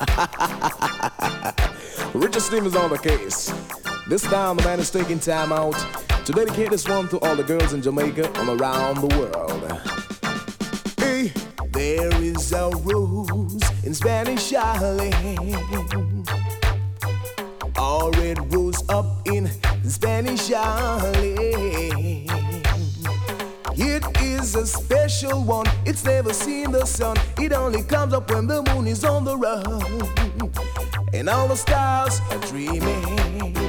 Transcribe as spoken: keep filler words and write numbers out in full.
Richard Stevens on the case. This time the man is taking time out to dedicate this one to all the girls in Jamaica and around the world. Hey, there is a rose in Spanish Harlem. All red rose up in Spanish Harlem. It is a special one, it's never seen the sun. It only comes up when the moon is on the run and all the stars are dreaming.